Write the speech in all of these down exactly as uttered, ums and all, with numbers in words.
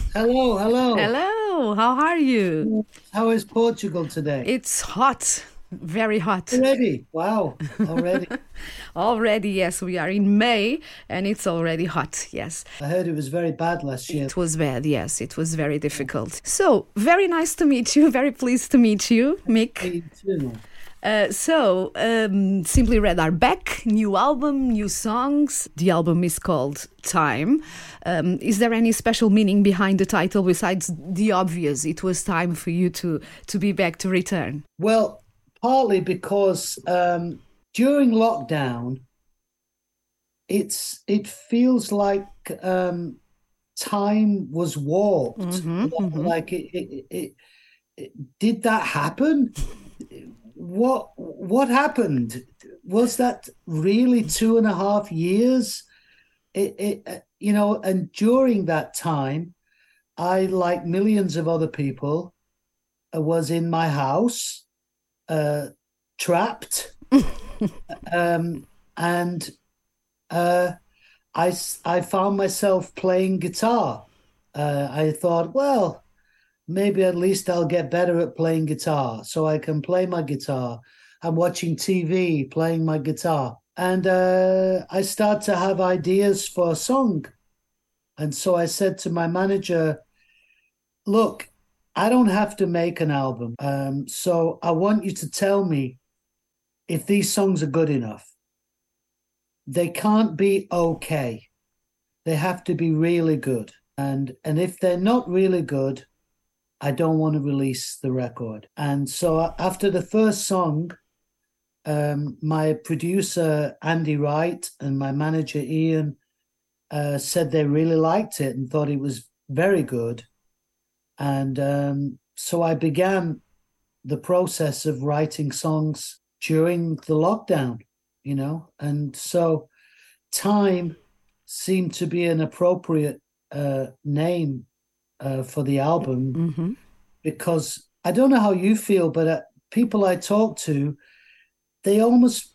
Hello, hello. Hello, how are you? How is Portugal today? It's hot, very hot. Already? Wow, already. Already, yes, we are in May and it's already hot, yes. I heard it was very bad last year. It was bad, yes, it was very difficult. So, very nice to meet you, very pleased to meet you, Mick. Me too. Uh, so, um, Simply Red are back, new album, new songs. The album is called Time. Um, is there any special meaning behind the title besides the obvious? It was time for you to, to be back, to return. Well, partly because um, during lockdown, it's it feels like um, time was warped. Mm-hmm, mm-hmm. Like it, it, it, it, did that happen? What what happened? Was that really two and a half years? It, it uh, you know, and during that time, I, like millions of other people, uh, was in my house, uh, trapped, um, and uh, I I found myself playing guitar. Uh, I thought, well, maybe at least I'll get better at playing guitar, so I can play my guitar. I'm watching T V, playing my guitar, and uh, I start to have ideas for a song. And so I said to my manager, look, I don't have to make an album. Um, so I want you to tell me if these songs are good enough. They can't be okay. They have to be really good. And and if they're not really good, I don't want to release the record. And so after the first song, um, my producer Andy Wright and my manager Ian uh, said they really liked it and thought it was very good. And um, so I began the process of writing songs during the lockdown, you know, and so Time seemed to be an appropriate uh, name uh, for the album Mm-hmm. because I don't know how you feel, but uh, people I talk to, they almost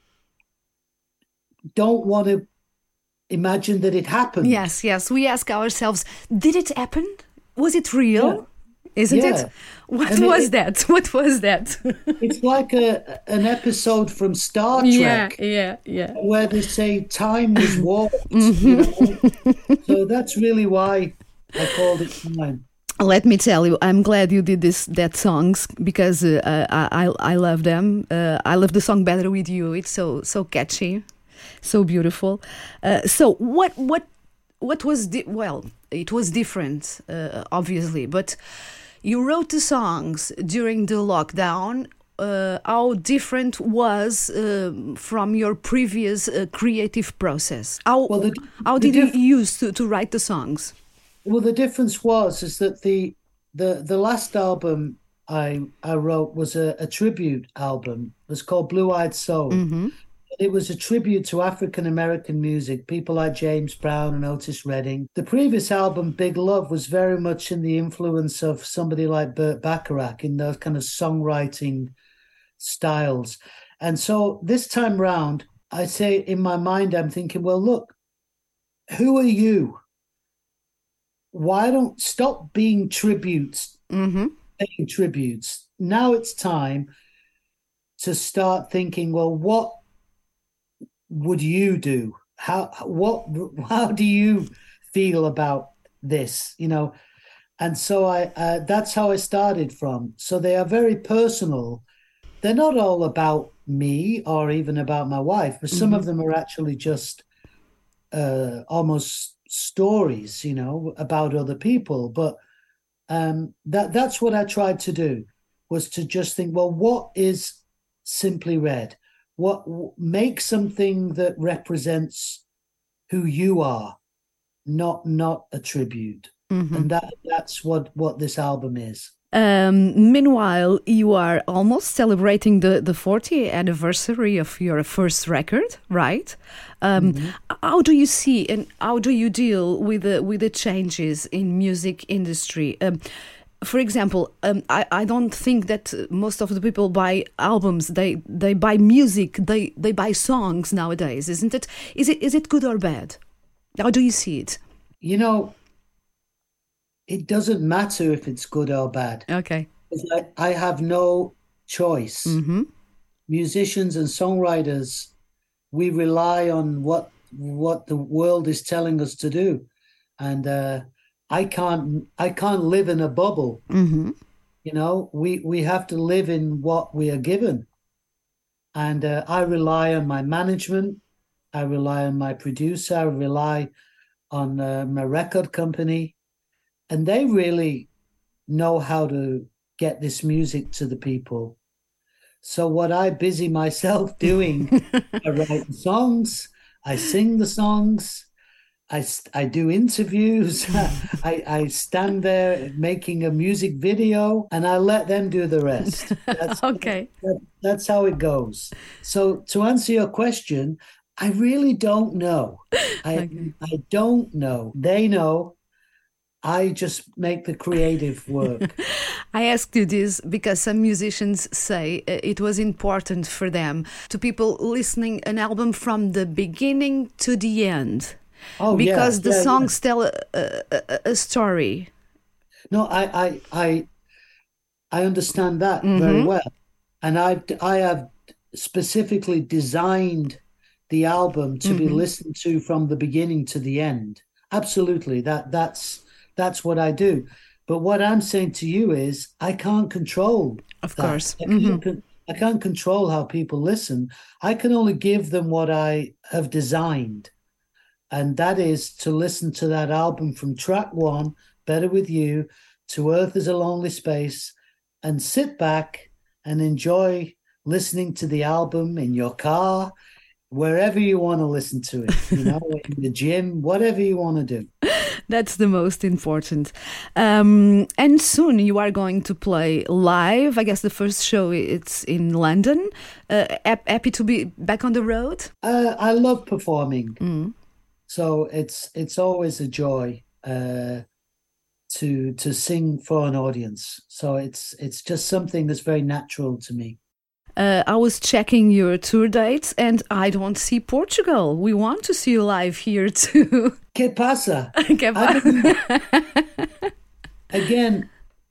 don't want to imagine that it happened. Yes, yes. We ask ourselves, did it happen? Was it Yeah, real? Isn't it? yeah. What And it, was it that? What was that? it's like a an episode from Star Yeah, Trek yeah, yeah. where they say time was warped, you Mhm. know. So that's really why I called it Time. Let me tell you, I'm glad you did this that songs because uh, I I I love them. Uh, I love the song "Better with You." It's so so catchy, so beautiful. Uh, so what what what was di- well? It was different, uh, obviously, but you wrote the songs during the lockdown. Uh, how different was um from your previous uh, creative process? How Well, the how the did you diff use to, to write the songs? well the difference was is that the the the last album I I wrote was a, a tribute album. It was called Blue Eyed Soul. Mm-hmm. It was a tribute to African American music, people like James Brown and Otis Redding. The previous album, Big Love, was very much in the influence of somebody like Burt Bacharach in those kind of songwriting styles. And so this time round, I say in my mind, I'm thinking, well, look, who are you? Why don't stop being tributes, Mm-hmm. paying tributes? Now it's time to start thinking, well, what would you do? How what how do you feel about this? You know, and so I uh, that's how I started from. So they are very personal. They're not all about me or even about my wife, but some Mm-hmm. of them are actually just uh, almost stories, you know, about other people. But um, that that's what I tried to do was to just think, well, what is Simply Red? What make something that represents who you are, not not a tribute. Mm-hmm. And that that's what what this album is. Um, meanwhile, you are almost celebrating the, the fortieth anniversary of your first record, right? Um, Mhm. how do you see and how do you deal with the with the changes in music industry? Um, for example, um, I, I don't think that most of the people buy albums. They they buy music. They they buy songs nowadays, isn't it? Is it is it good or bad? How do you see it? You know, it doesn't matter if it's good or bad. Okay. I, I have no choice. Mm-hmm. Musicians and songwriters, we rely on what what the world is telling us to do, and uh, I can't I can't live in a bubble. Mm-hmm. You know, we we have to live in what we are given, and uh, I rely on my management. I rely on my producer. I rely on uh, my record company, and they really know how to get this music to the people. So what I busy myself doing, I write the songs, I sing the songs, I, I do interviews, I, I stand there making a music video, and I let them do the rest. That's, Okay. that, that's how it goes. So to answer your question, I really don't know. I Okay. I don't know. They know. I just make the creative work. I asked you this because some musicians say uh, it was important for them to people listening an album from the beginning to the end Oh yeah, because the yeah, yeah. songs tell a, a, a a story. No, I I I I understand that very Mm-hmm. well, and I I have specifically designed the album to be Mm-hmm. listened to from the beginning to the end. Absolutely, that that's that's what I do. But what I'm saying to you is, I can't control Of that. course. I Mm-hmm. can't con- I can't control how people listen. I can only give them what I have designed, and that is to listen to that album from track one, Better With You, to Earth Is a Lonely Space, and sit back and enjoy listening to the album in your car, wherever you want to listen to it, you know, in the gym, whatever you want to do. That's the most important. Um, and soon you are going to play live. I guess the first show it's in London. Uh, hap- happy to be back on the road. Uh, I love performing, Mm. so it's it's always a joy uh, to to sing for an audience. So it's it's just something that's very natural to me. Uh, I was checking your tour dates and I don't see Portugal. We want to see you live here too. Que pasa? Que I pa- don't, again,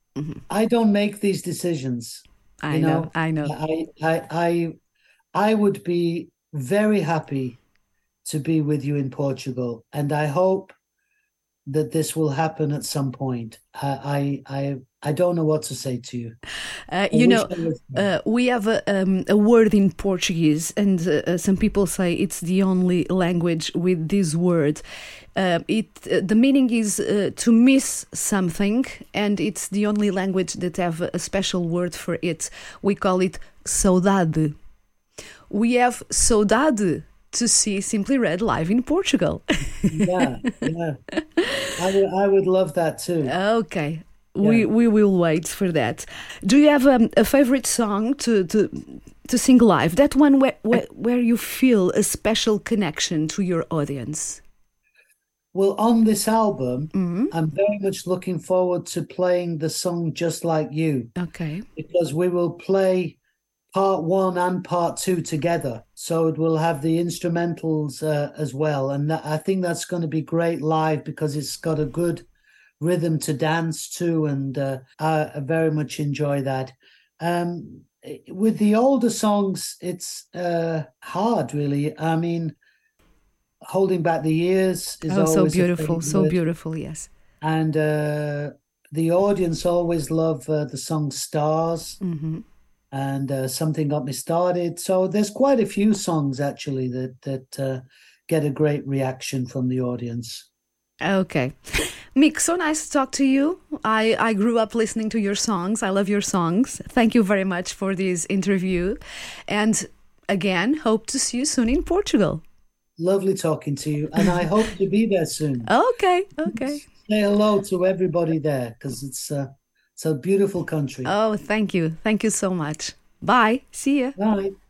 I don't make these decisions. I You know, know, I know. I I I I would be very happy to be with you in Portugal, and I hope that this will happen at some point. I I I, I don't know what to say to you. Uh, I you wish know, I was there. uh, we have a, um, a word in Portuguese, and uh, uh, some people say it's the only language with this word. Uh, it uh, the meaning is uh, to miss something, and it's the only language that have a special word for it. We call it saudade. We have saudade to see Simply Red live in Portugal. Yeah, yeah. I would I would love that too. Okay. We Yeah. we will wait for that. Do you have um, a favorite song to, to to sing live? That one where, where where you feel a special connection to your audience. Well, on this album, Hmm. I'm very much looking forward to playing the song Just Like You, Okay. because we will play part one and part two together. So it will have the instrumentals uh, as well. And that, I think that's going to be great live because it's got a good rhythm to dance to. And uh, I, I very much enjoy that. Um, with the older songs, it's uh, hard, really. I mean, Holding Back the Years is Oh, so always a beautiful, so favorite. beautiful. Yes. And uh, the audience always love uh, the song Stars. Hmm. And uh, Something Got Me Started. So there's quite a few songs actually that that uh, get a great reaction from the audience. Okay. Mick, so nice to talk to you. I, I grew up listening to your songs. I love your songs. Thank you very much for this interview. And again, hope to see you soon in Portugal. Lovely talking to you, and I hope to be there soon. Okay, okay. Say hello to everybody there because it's uh, it's a beautiful country. Oh, thank you. Thank you so much. Bye. See ya. Bye.